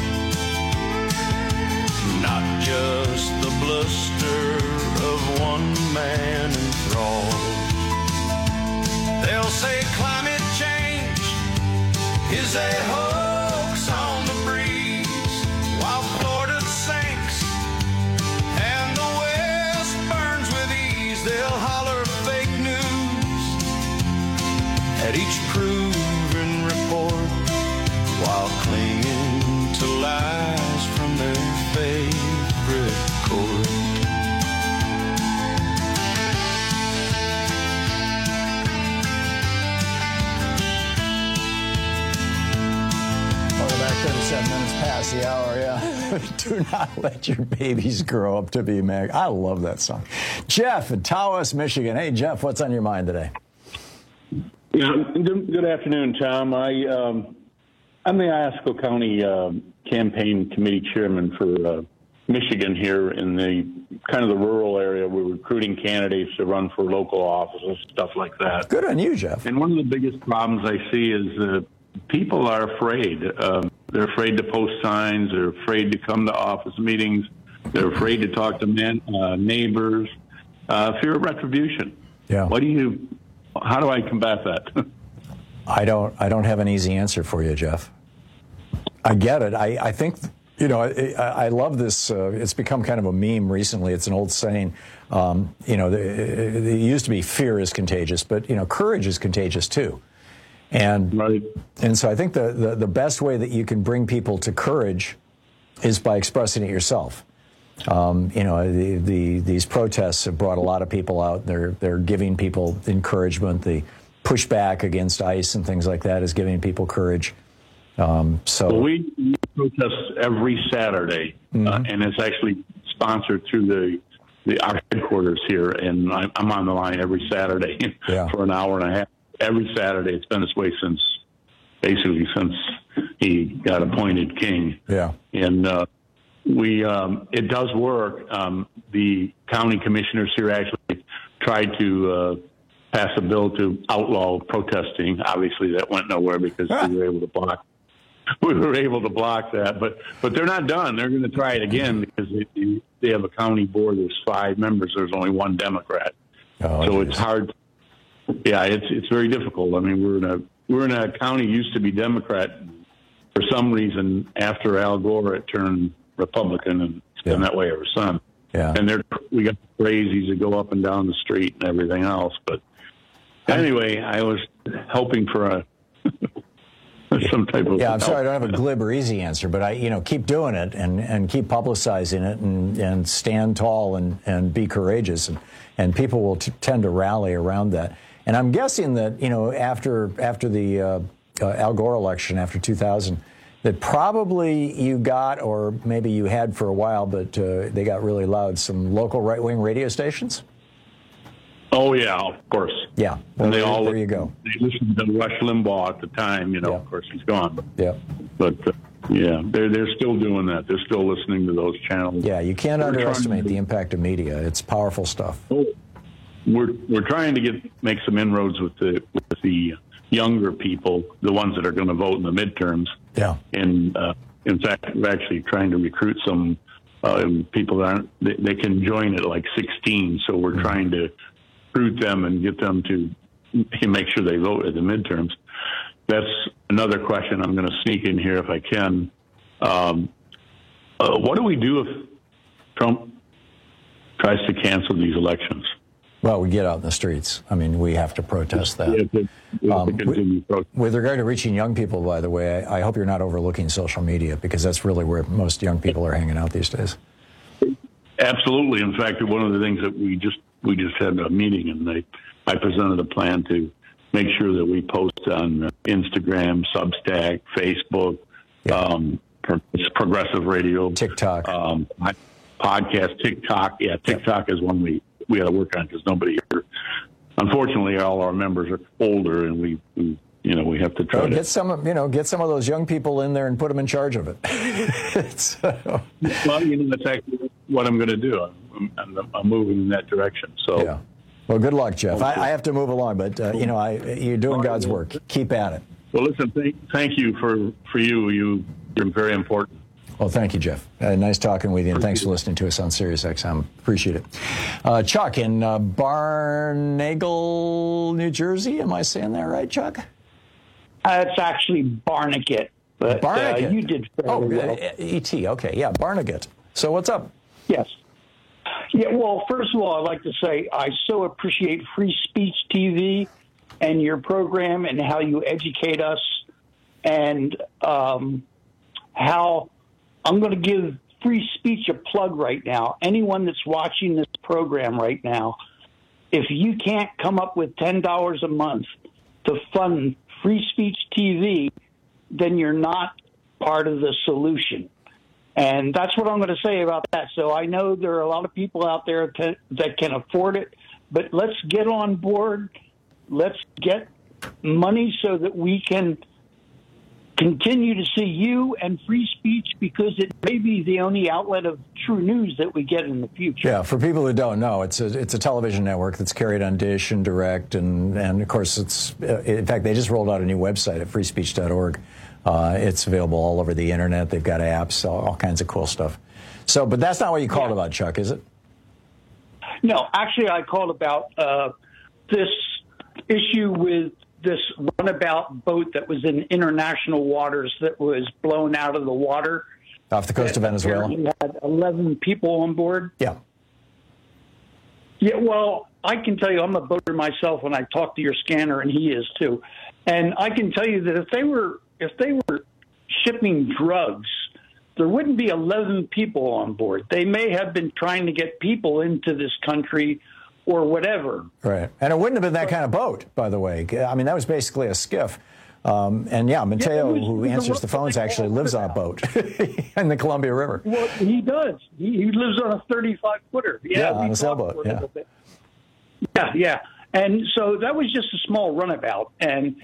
not just the bluster of one man enthralled. They'll say climate change is a hoax on the breeze, while Florida sinks and the West burns with ease. They'll holler fake news at each proven report, while clinging to lies from their favorite court. Welcome back, 37 minutes past the hour, yeah. Do not let your babies grow up to be mag. I love that song. Jeff in Tawas, Michigan. Hey, Jeff, what's on your mind today? Yeah, good afternoon, Tom. I'm the Iosco County campaign committee chairman for Michigan here in the kind of the rural area. We're recruiting candidates to run for local offices, stuff like that. Good on you, Jeff. And one of the biggest problems I see is people are afraid. They're afraid to post signs. They're afraid to come to office meetings. They're afraid to talk to neighbors. Fear of retribution. Yeah. How do I combat that? I don't have an easy answer for you, Jeff. I get it. I think, I love this. It's become kind of a meme recently. It's an old saying. It used to be fear is contagious, but, courage is contagious too. And so I think the best way that you can bring people to courage is by expressing it yourself. These protests have brought a lot of people out. They're giving people encouragement. The pushback against ICE and things like that is giving people courage. Well, we protest every Saturday, and it's actually sponsored through our headquarters here, and I'm on the line every Saturday for an hour and a half. Every Saturday. It's been this way since he got appointed king. Yeah. And it does work. The county commissioners here actually tried to pass a bill to outlaw protesting. Obviously, that went nowhere because we were able to block. We were able to block that, but they're not done. They're going to try it again because they have a county board. There's 5 members. There's only 1 Democrat, so it's hard. Yeah, it's very difficult. I mean, we're in a county used to be Democrat. For some reason, after Al Gore, it turned Republican, and it's been that way ever since. Yeah. And we got crazies that go up and down the street and everything else. But anyway, I was hoping for some type of I'm sorry I don't have a glib or easy answer, but keep doing it and keep publicizing it and stand tall and be courageous, and people will tend to rally around that. And I'm guessing that after the Al Gore election after 2000, that probably you got, or maybe you had for a while, but they got really loud, some local right-wing radio stations. Oh, yeah, of course. Yeah. And Well, there you go. They listened to Rush Limbaugh at the time, of course he's gone. But they're still doing that. They're still listening to those channels. Yeah, you can't underestimate the impact of media. It's powerful stuff. We're trying to make some inroads with the younger people, the ones that are going to vote in the midterms. Yeah. And in fact, we're actually trying to recruit some people that they can join at like 16. So we're trying to recruit them and get them to make sure they vote at the midterms. That's another question I'm going to sneak in here if I can. What do we do if Trump tries to cancel these elections? Well, we get out in the streets. I mean, we have to protest that. With regard to reaching young people, by the way, I hope you're not overlooking social media, because that's really where most young people are hanging out these days. Absolutely. In fact, one of the things that we just had a meeting, and I presented a plan to make sure that we post on Instagram, Substack, Facebook, Progressive Radio, TikTok, podcast, TikTok. Yeah, TikTok is one we got to work on, because nobody here. Unfortunately, all our members are older, and we have to try to get some of those young people in there and put them in charge of it. Well, that's actually what I'm going to do. I'm moving in that direction. So, yeah. Well, good luck, Jeff. I have to move along, but you're doing God's work. Keep at it. Well, listen, thank you for you. You're very important. Well, thank you, Jeff. Nice talking with you, and thanks for listening to us on Sirius XM. Appreciate it. Chuck in Barnagle, New Jersey. Am I saying that right, Chuck? It's actually Barnegat, but Barnegat. You did fairly well. E.T., okay. Yeah, Barnegat. So what's up? Yes. Yeah, well, first of all, I'd like to say I so appreciate Free Speech TV and your program and how you educate us, and how I'm going to give Free Speech a plug right now. Anyone that's watching this program right now, if you can't come up with $10 a month to fund Free Speech TV, then you're not part of the solution. And that's what I'm going to say about that. So I know there are a lot of people out there that can afford it, but let's get on board. Let's get money so that we can continue to see you and Free Speech, because it may be the only outlet of true news that we get in the future. Yeah, for people who don't know, it's a television network that's carried on Dish and Direct, and of course it's in fact they just rolled out a new website at freespeech.org. It's available all over the internet. They've got apps, all kinds of cool stuff. So, but that's not what you called about, Chuck, is it? No, actually, I called about this issue with this runabout boat that was in international waters that was blown out of the water. Off the coast of Venezuela? We had 11 people on board. Yeah. Yeah, well, I can tell you, I'm a boater myself, and I talk to your scanner, and he is too. And I can tell you that if they were shipping drugs, there wouldn't be 11 people on board. They may have been trying to get people into this country or whatever. Right. And it wouldn't have been that kind of boat, by the way. I mean, that was basically a skiff. And yeah, Mateo, who answers the phones, actually lives on a boat in the Columbia River. Well, he does. He lives on a 35-footer. Yeah, on a sailboat. Yeah. Yeah. And so that was just a small runabout. And,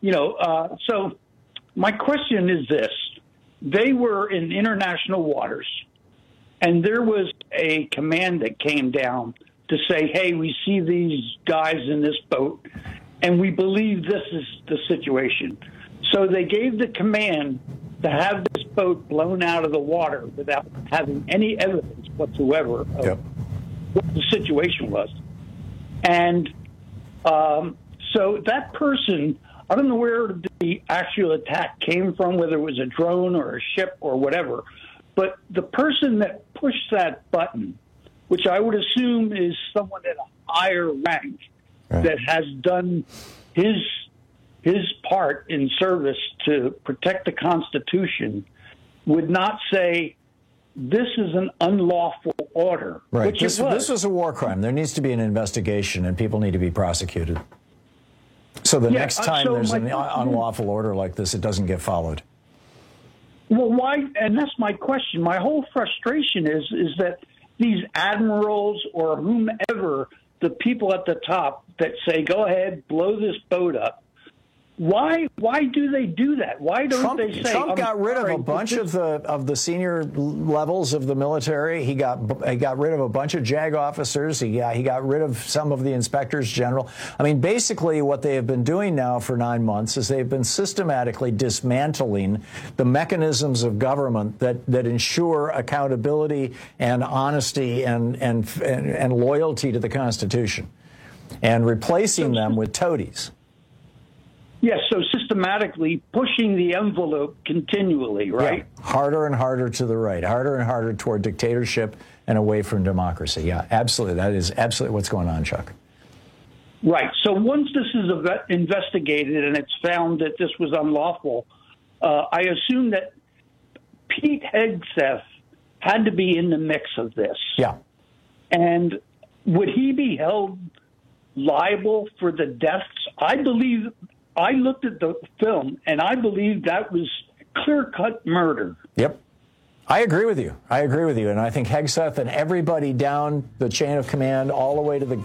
so my question is this. They were in international waters, and there was a command that came down to say, hey, we see these guys in this boat, and we believe this is the situation. So they gave the command to have this boat blown out of the water without having any evidence whatsoever of what the situation was. And so that person, I don't know where the actual attack came from, whether it was a drone or a ship or whatever, but the person that pushed that button, which I would assume is someone at a higher rank that has done his part in service to protect the Constitution, would not say this is an unlawful order. Right. Which This was a war crime. There needs to be an investigation, and people need to be prosecuted. So the next time there's an unlawful order like this, it doesn't get followed. Well, why? And that's my question. My whole frustration is that these admirals or whomever, the people at the top that say, go ahead, blow this boat up, why do they do that? Why don't they say Trump got rid of a bunch of the senior levels of the military? He got rid of a bunch of JAG officers. He got rid of some of the inspectors general. I mean, basically what they have been doing now for 9 months is they've been systematically dismantling the mechanisms of government that ensure accountability and honesty and loyalty to the Constitution, and replacing them with toadies. Yes, so systematically pushing the envelope continually, right? Yeah. Harder and harder to the right, harder and harder toward dictatorship and away from democracy. Yeah, absolutely. That is absolutely what's going on, Chuck. Right. So once this is investigated and it's found that this was unlawful, I assume that Pete Hegseth had to be in the mix of this. Yeah. And would he be held liable for the deaths? I looked at the film, and I believe that was clear-cut murder. Yep. I agree with you. And I think Hegseth and everybody down the chain of command, all the way to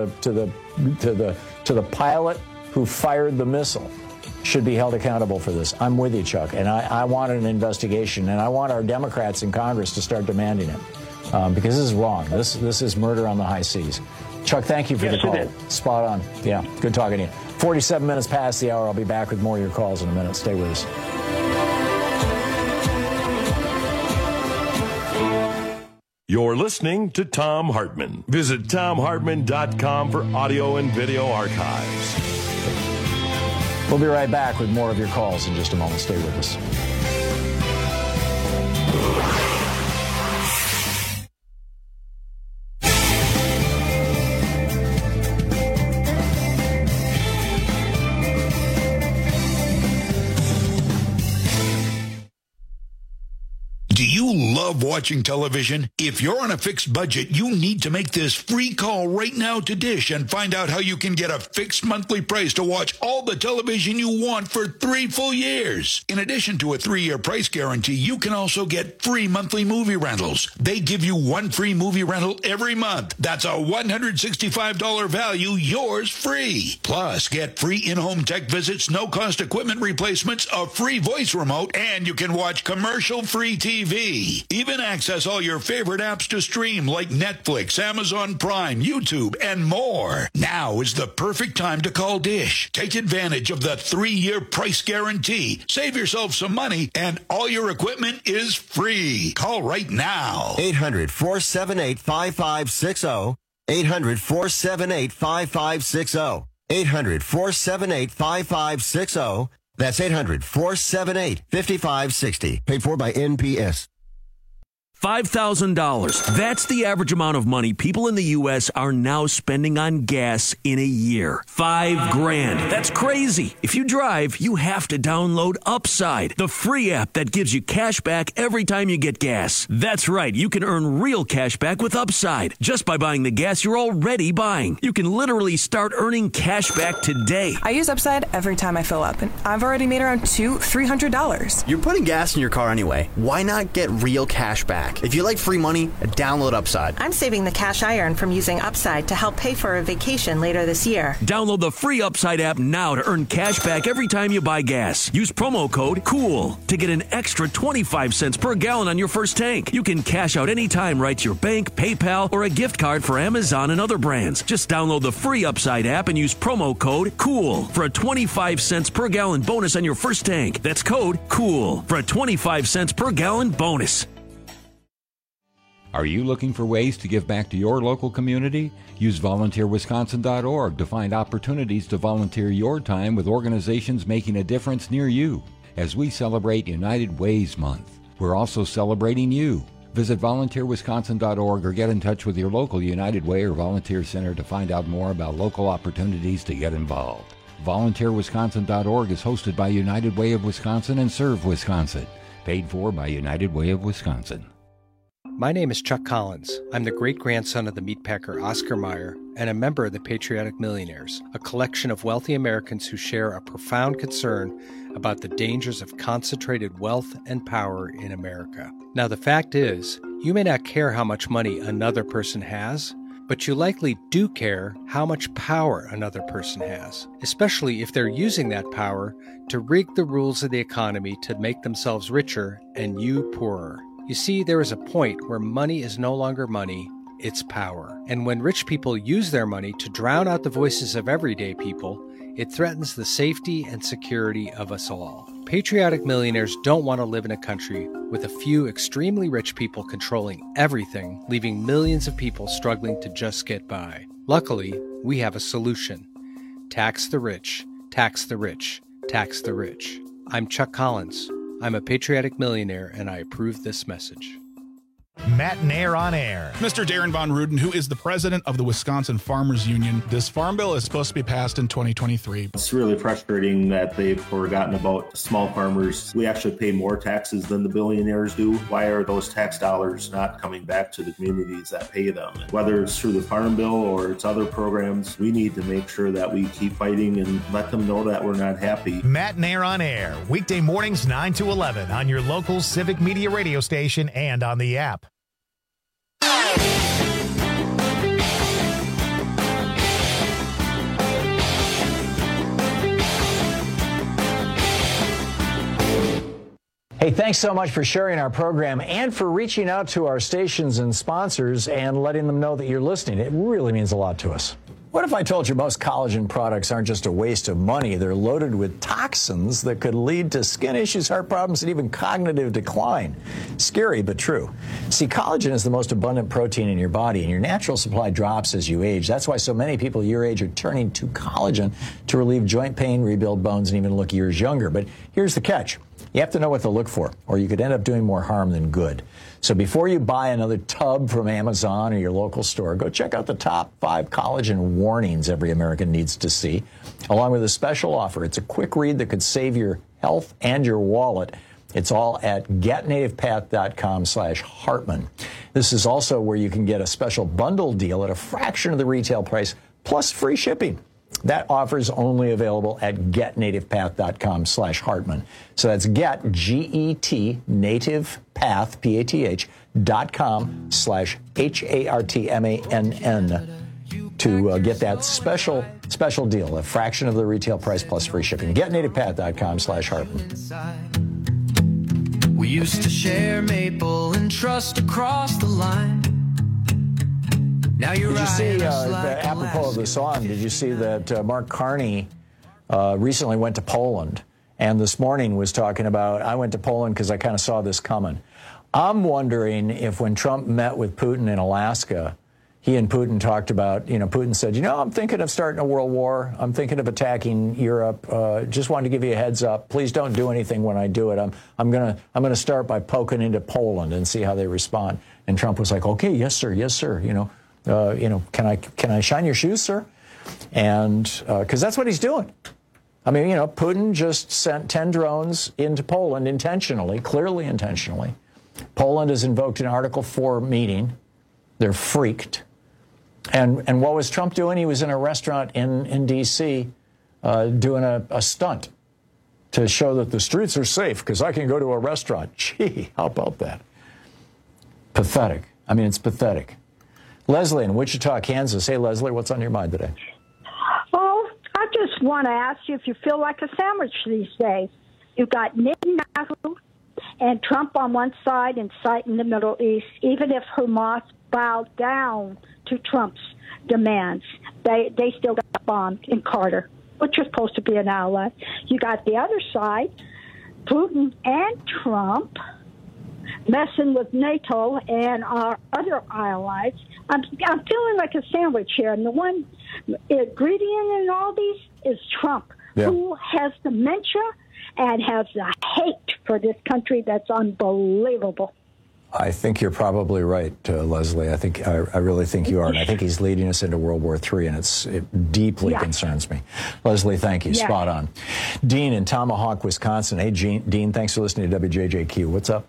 the pilot who fired the missile, should be held accountable for this. I'm with you, Chuck. And I want an investigation, and I want our Democrats in Congress to start demanding it, because this is wrong. This is murder on the high seas. Chuck, thank you for the call. Spot on. Yeah, good talking to you. 47 minutes past the hour. I'll be back with more of your calls in a minute. Stay with us. You're listening to Thom Hartmann. Visit ThomHartmann.com for audio and video archives. We'll be right back with more of your calls in just a moment. Stay with us. Love watching television? If you're on a fixed budget, you need to make this free call right now to Dish and find out how you can get a fixed monthly price to watch all the television you want for 3 full years. In addition to a 3-year price guarantee, you can also get free monthly movie rentals. They give you 1 free movie rental every month. That's a $165 value, yours free. Plus, get free in-home tech visits, no-cost equipment replacements, a free voice remote, and you can watch commercial-free TV. Even access all your favorite apps to stream like Netflix, Amazon Prime, YouTube, and more. Now is the perfect time to call Dish. Take advantage of the 3-year price guarantee. Save yourself some money, and all your equipment is free. Call right now. 800-478-5560. 800-478-5560. 800-478-5560. That's 800-478-5560. Paid for by NPS. $5,000. That's the average amount of money people in the U.S. are now spending on gas in a year. $5,000. That's crazy. If you drive, you have to download Upside, the free app that gives you cash back every time you get gas. That's right. You can earn real cash back with Upside just by buying the gas you're already buying. You can literally start earning cash back today. I use Upside every time I fill up, and I've already made around $300. You're putting gas in your car anyway. Why not get real cash back? If you like free money, download Upside. I'm saving the cash I earn from using Upside to help pay for a vacation later this year. Download the free Upside app now to earn cash back every time you buy gas. Use promo code COOL to get an extra 25 cents per gallon on your first tank. You can cash out anytime right to your bank, PayPal, or a gift card for Amazon and other brands. Just download the free Upside app and use promo code COOL for a 25 cents per gallon bonus on your first tank. That's code COOL for a 25 cents per gallon bonus. Are you looking for ways to give back to your local community? Use volunteerwisconsin.org to find opportunities to volunteer your time with organizations making a difference near you. As we celebrate United Ways Month, we're also celebrating you. Visit volunteerwisconsin.org or get in touch with your local United Way or Volunteer Center to find out more about local opportunities to get involved. VolunteerWisconsin.org is hosted by United Way of Wisconsin and Serve Wisconsin. Paid for by United Way of Wisconsin. My name is Chuck Collins. I'm the great-grandson of the meatpacker Oscar Mayer and a member of the Patriotic Millionaires, a collection of wealthy Americans who share a profound concern about the dangers of concentrated wealth and power in America. Now, the fact is, you may not care how much money another person has, but you likely do care how much power another person has, especially if they're using that power to rig the rules of the economy to make themselves richer and you poorer. You see, there is a point where money is no longer money, it's power. And when rich people use their money to drown out the voices of everyday people, it threatens the safety and security of us all. Patriotic millionaires don't want to live in a country with a few extremely rich people controlling everything, leaving millions of people struggling to just get by. Luckily, we have a solution. Tax the rich, tax the rich, tax the rich. I'm Chuck Collins. I'm a patriotic millionaire, and I approve this message. Matt and Air on Air. Mr. Darren Von Ruden, who is the president of the Wisconsin Farmers Union. This farm bill is supposed to be passed in 2023. It's really frustrating that they've forgotten about small farmers. We actually pay more taxes than the billionaires do. Why are those tax dollars not coming back to the communities that pay them? Whether it's through the farm bill or it's other programs, we need to make sure that we keep fighting and let them know that we're not happy. Matt and Air on Air, weekday mornings 9 to 11 on your local Civic Media radio station and on the app. Hey, thanks so much for sharing our program and for reaching out to our stations and sponsors and letting them know that you're listening. It really means a lot to us. What if I told you most collagen products aren't just a waste of money? They're loaded with toxins that could lead to skin issues, heart problems, and even cognitive decline. Scary, but true. See, collagen is the most abundant protein in your body, and your natural supply drops as you age. That's why so many people your age are turning to collagen to relieve joint pain, rebuild bones, and even look years younger. But here's the catch. You have to know what to look for, or you could end up doing more harm than good. So before you buy another tub from Amazon or your local store, go check out the top 5 collagen warnings every American needs to see, along with a special offer. It's a quick read that could save your health and your wallet. It's all at getnativepath.com/Hartman. This is also where you can get a special bundle deal at a fraction of the retail price, plus free shipping. That offer is only available at getnativepath.com/Hartman. So that's get, G-E-T, nativepath, PATH.com/HARTMANN to get that special deal, a fraction of the retail price plus free shipping. Getnativepath.com/Hartman. We used to share maple and trust across the line. Now did you see, apropos of the song, did you see that Mark Carney recently went to Poland and this morning was talking about, I went to Poland because I kind of saw this coming. I'm wondering if when Trump met with Putin in Alaska, he and Putin talked about, Putin said, I'm thinking of starting a world war. I'm thinking of attacking Europe. Just wanted to give you a heads up. Please don't do anything when I do it. I'm gonna start by poking into Poland and see how they respond. And Trump was like, okay, yes, sir. Can I shine your shoes, sir? And because that's what he's doing. I mean, Putin just sent 10 drones into Poland intentionally, clearly intentionally. Poland has invoked an Article 4 meeting. They're freaked. And what was Trump doing? He was in a restaurant in D.C. Doing a stunt to show that the streets are safe because I can go to a restaurant. Gee, how about that? Pathetic. I mean, it's pathetic. Leslie in Wichita, Kansas. Hey, Leslie, what's on your mind today? Oh, I just want to ask you if you feel like a sandwich these days. You've got Netanyahu and Trump on one side, inciting the Middle East, even if Hamas bowed down to Trump's demands. They still got bombed in Carter, which is supposed to be an ally. You got the other side, Putin and Trump, messing with NATO and our other allies. I'm feeling like a sandwich here, and the one ingredient in all these is Trump, who has dementia and has a hate for this country that's unbelievable. I think you're probably right, Leslie. I really think you are. And I think he's leading us into World War III, and it deeply concerns me. Leslie, thank you. Yeah. Spot on. Dean in Tomahawk, Wisconsin. Hey, Dean, thanks for listening to WJJQ. What's up?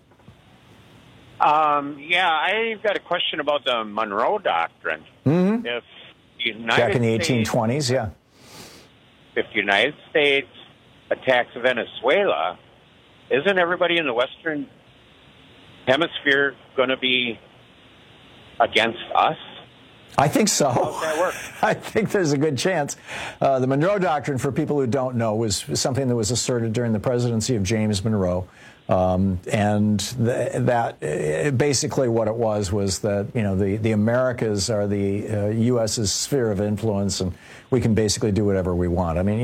I've got a question about the Monroe Doctrine. Mm-hmm. If back in the 1820s, yeah. If the United States attacks Venezuela, isn't everybody in the Western Hemisphere going to be against us? I think so. How's that work? I think there's a good chance. The Monroe Doctrine, for people who don't know, was something that was asserted during the presidency of James Monroe. Basically what it was that, the Americas are the U.S.'s sphere of influence, and we can basically do whatever we want. I mean,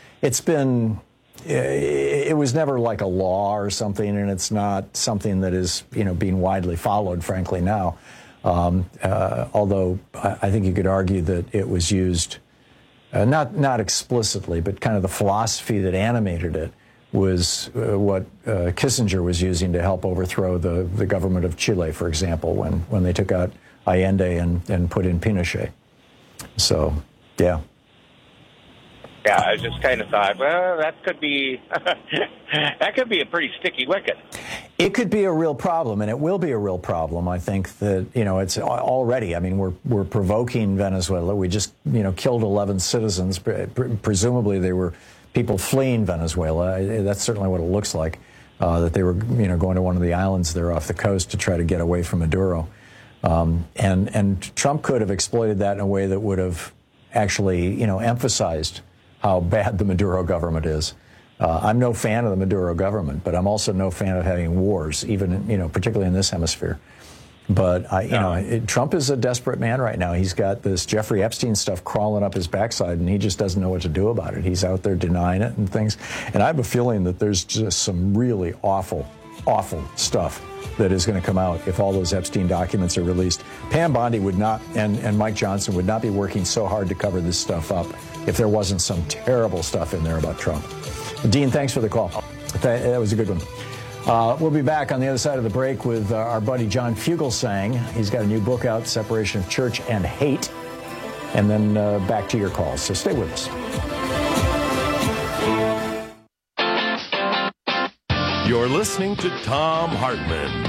it was never like a law or something, and it's not something that is, being widely followed, frankly, now. Although I think you could argue that it was used, not explicitly, but kind of the philosophy that animated it was what Kissinger was using to help overthrow the government of Chile, for example, when they took out Allende and put in Pinochet. So, yeah. Yeah, I just kind of thought, well, that could be a pretty sticky wicket. It could be a real problem, and it will be a real problem. I think that, it's already, I mean, we're provoking Venezuela. We just, killed 11 citizens. Presumably they were people fleeing Venezuela. That's certainly what it looks like, that they were, going to one of the islands there off the coast to try to get away from Maduro. And Trump could have exploited that in a way that would have actually, emphasized how bad the Maduro government is. I'm no fan of the Maduro government, but I'm also no fan of having wars, even, particularly in this hemisphere. But, Trump is a desperate man right now. He's got this Jeffrey Epstein stuff crawling up his backside, and he just doesn't know what to do about it. He's out there denying it and things. And I have a feeling that there's just some really awful stuff that is going to come out if all those Epstein documents are released. Pam Bondi would not, and Mike Johnson would not be working so hard to cover this stuff up if there wasn't some terrible stuff in there about Trump. Dean, thanks for the call. That was a good one. We'll be back on the other side of the break with our buddy John Fugelsang. He's got a new book out, Separation of Church and Hate. And then back to your calls. So stay with us. You're listening to Thom Hartmann.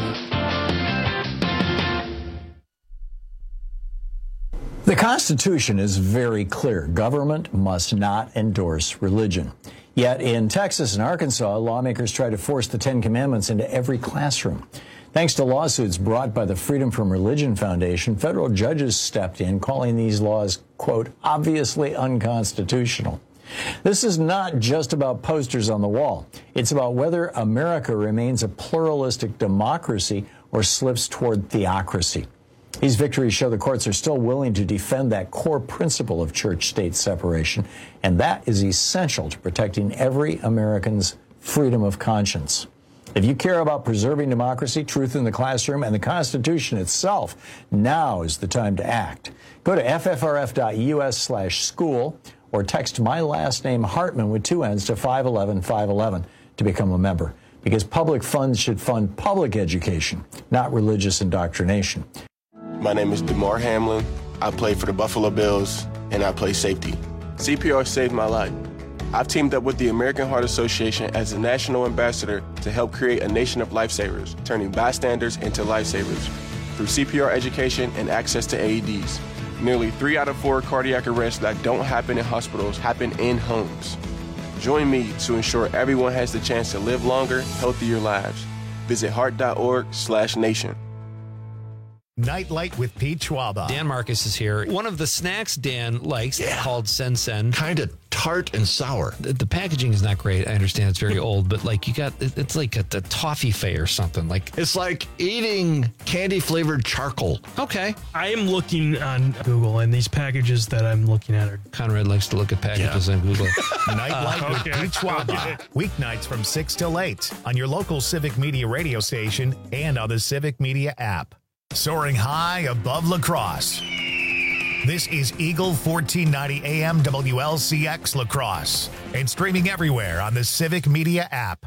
The Constitution is very clear. Government must not endorse religion. Yet in Texas and Arkansas, lawmakers try to force the Ten Commandments into every classroom. Thanks to lawsuits brought by the Freedom from Religion Foundation, federal judges stepped in, calling these laws, quote, obviously unconstitutional. This is not just about posters on the wall. It's about whether America remains a pluralistic democracy or slips toward theocracy. These victories show the courts are still willing to defend that core principle of church-state separation, and that is essential to protecting every American's freedom of conscience. If you care about preserving democracy, truth in the classroom, and the Constitution itself, now is the time to act. Go to ffrf.us/school or text my last name Hartman with 2 N's to 511-511 to become a member. Because public funds should fund public education, not religious indoctrination. My name is DeMar Hamlin. I play for the Buffalo Bills, and I play safety. CPR saved my life. I've teamed up with the American Heart Association as a national ambassador to help create a nation of lifesavers, turning bystanders into lifesavers through CPR education and access to AEDs. Nearly 3 out of 4 cardiac arrests that don't happen in hospitals happen in homes. Join me to ensure everyone has the chance to live longer, healthier lives. Visit heart.org/nation. Nightlight with Pete Schwaba. Dan Marcus is here. One of the snacks Dan likes called Sen Sen. Kind of tart and sour. The packaging is not great. I understand it's very old, but like it's like a toffee fay or something. Like it's like eating candy flavored charcoal. Okay. I am looking on Google, and these packages that I'm looking at are... Conrad likes to look at packages on Google. Nightlight with Pete Schwaba. Weeknights from 6 till 8 on your local Civic Media radio station and on the Civic Media app. Soaring high above La Crosse. This is Eagle 1490 AM WLCX La Crosse and streaming everywhere on the Civic Media app.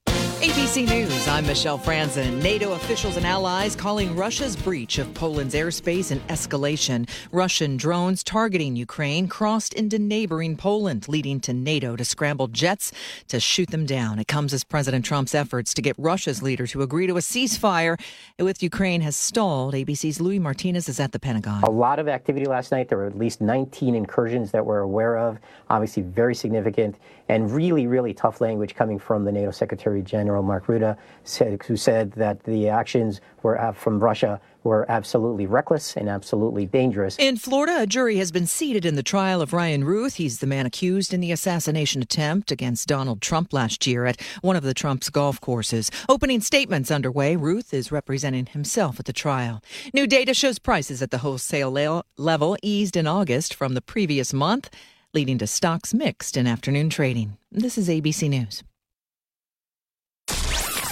ABC News, I'm Michelle Franzen. NATO officials and allies calling Russia's breach of Poland's airspace an escalation. Russian drones targeting Ukraine crossed into neighboring Poland, leading to NATO to scramble jets to shoot them down. It comes as President Trump's efforts to get Russia's leader to agree to a ceasefire with Ukraine has stalled. ABC's Louis Martinez is at the Pentagon. A lot of activity last night. There were at least 19 incursions that we're aware of, obviously very significant, and really, really tough language coming from the NATO Secretary General Mark Rutte, who said that the actions from Russia were absolutely reckless and absolutely dangerous. In Florida, a jury has been seated in the trial of Ryan Ruth. He's the man accused in the assassination attempt against Donald Trump last year at one of the Trump's golf courses. Opening statements underway. Ruth is representing himself at the trial. New data shows prices at the wholesale level eased in August from the previous month, leading to stocks mixed in afternoon trading. This is ABC News.